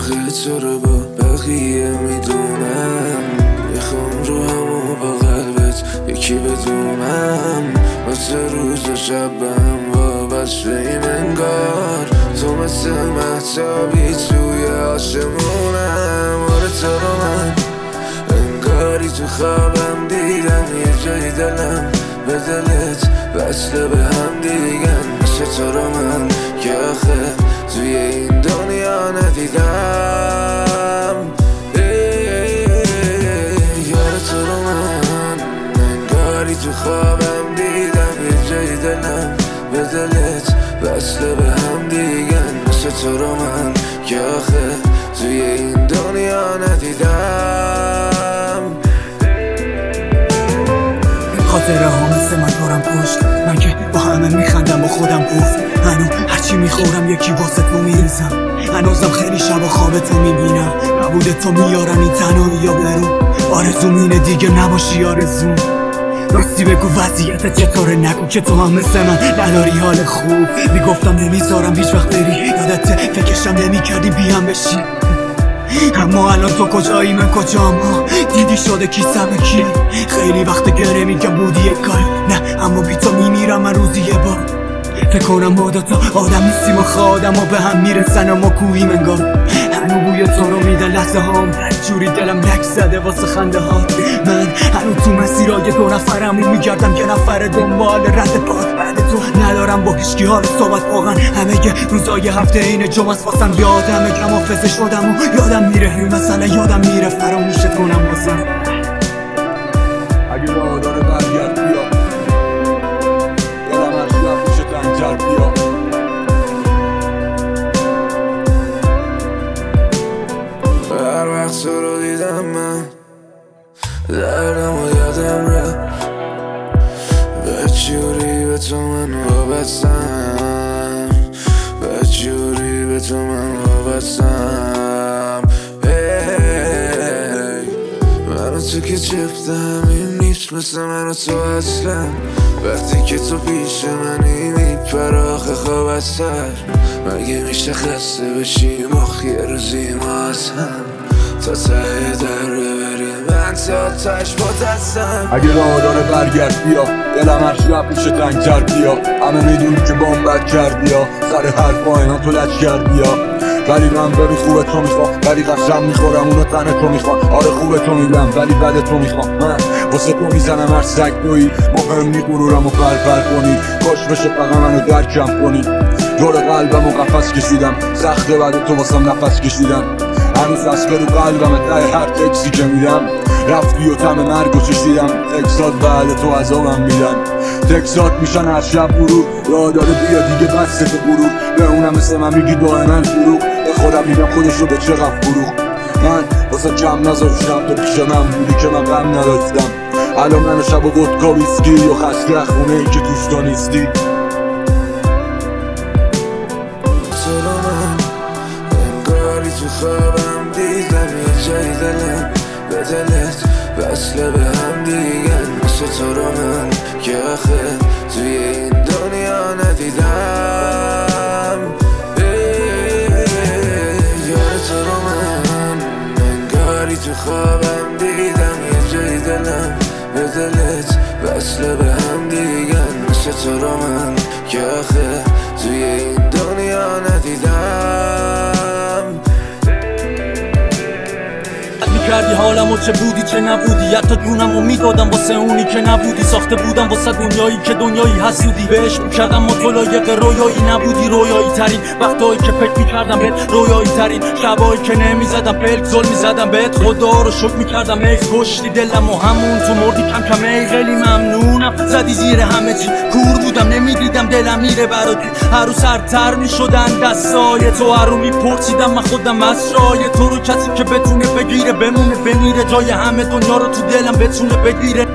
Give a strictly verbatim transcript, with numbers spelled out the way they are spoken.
فرق تو رو با بقیه میدونم، میخوام رو همو با قلبت یکی بدونم، واسه روز و شبم وابسته ایم انگار، تو مثل مهتابی توی آسمونم. آره تو رو من انگاری تو خوابم دیدم، یه جای دلم به دلت وصله به هم دیگن، مثل تو رو من که آخه توی این دنیا ندیدم. یار تو رو من انگاری تو خوابم دیدم، یه جای دلم به دلت وصله به هم دیگن، مثل تو رو من که آخه توی این دنیا ندیدم. خاطره ها مثل من دارم پشت، من که با همه میخندم با خودم گفت، هنو هرچی میخورم یکی واسه تو میریزم، هنوزم خیلی شب خواب تو میبینم، نبوده تو میارم این تنهایی یا برو، آرزوم اینه دیگه نباشی آرزوم. راستی بگو وضعیت چطوره، نگو که تو هم مثل من نداری حال خوب، میگفتم نمیذارم هیچ وقت بری، یادت فکرشم نمیکردی بیام بشی، اما الان تو کجایی من کجام، دیدی شده کی سمه کیه، خیلی وقت گره میگم بودی یک کار، نه اما بی تو میمیرم من روزی یه بار، فکر کنم ما دوتا آدم نیستیم و آدم ها به هم میرسن و ما کوهیم انگار، هنو بوی تو رو میده لحظه هام، جوری دلم لک زده واسه خنده ها، من هنو تو مسیرای دو نفرم و میگردم یه نفر دنبال رد پاد، بعد تو ندارم با هیچکی حال صحبت، واقعا همه یه روزای هفته این جمعه است واسم، یادم کم حافظه شدم و یادم میره مثلا یادم میره فراموشت کنم واسم. اگه راه داره برگرد بیا، یادم هرچی رفت انجر بیا. هر وقت تو رو دیدم من دردم و یادم رفت، به جوری به تو من وابستم، به جوری به تو من وابستم. من و تو که جفتم این نیست مثل من و تو اصلا، وقتی که تو پیش منی میپره آخه خواب از سر، مگه میشه خسته بشی مخ یه روزی ما از هم، تا ته در ببریم من تا تش با دستم. اگه راه داره برگرد بیا، دلم هر شب پیش تنگتر بیا، همه میدونی که بام بد کردی یا سر حرفا اینا تو لچ کردی یا، ولی من ببین خوبه تو میخوام، ولی قسم میخورم اونو تنه تو میخوام، آره خوبه تو میدم ولی بده تو میخوام، من واسه تو میزنم هر سگ تویی، مهم نی غرورم و پرپر کنی، کاش بشه فقط منو درکم کنی، دور قلبم و قفس کشیدم، سخته بعد تو واسم نفس کشیدم، هنوز دست رو قلبم ته هر تکسی که میدم، رفتی و تم مرگو چشیدم، تکسات بعد تو عذابم میدن، تکسات میشن هر شب برو، راه داره بیا دیگه بس تو برو، به اونم مثل من میگی دائما برو، به خودم میگم خودشو به چه غف برو، من واسه کم نذاشتم تو پیش من بودی که من غم نداشتم، الان من شب و ودکا ویسکی و خسته خونه ای که توش تو نیستی. تو خوابم دیدم یه جای دلم به دلت وصله به هم دیگن، مثل تو رو من که آخه توی این دنیا ندیدم. یار تو رو من انگاری تو خوابم دیدم یه جای دلم به دلت وصله به هم دیگن، مثل تو رو من که آخه توی این دنیا ندیدم. کردی حالمو چه بودی چه نبودی، حتی جونمو میدادم واسه اونی که نبودی، ساخته بودم واسه دنیایی که دنیایی حسودی، بهش میکردم متلایق رویایی نبودی، رویایی ترین وقتایی که فکر میکردم بهت، رویایی ترین شبایی که نمیزدم پلک زل میزدم بهت، خدا رو شکر میکردم ایک کشتی دلم و همون تو مردی کم کم ای خیلی ممنونم، زدی زیر همه چی کور بودم نمیدیدم دلم میره براتی، هر رو سرتر میشدن دستای تو، هر رو میپرسیدم من خودم از رای تو رو، کسی که بتونه بگیره بمونه بمیره، جای همه دنیا رو تو دلم بتونه بگیره،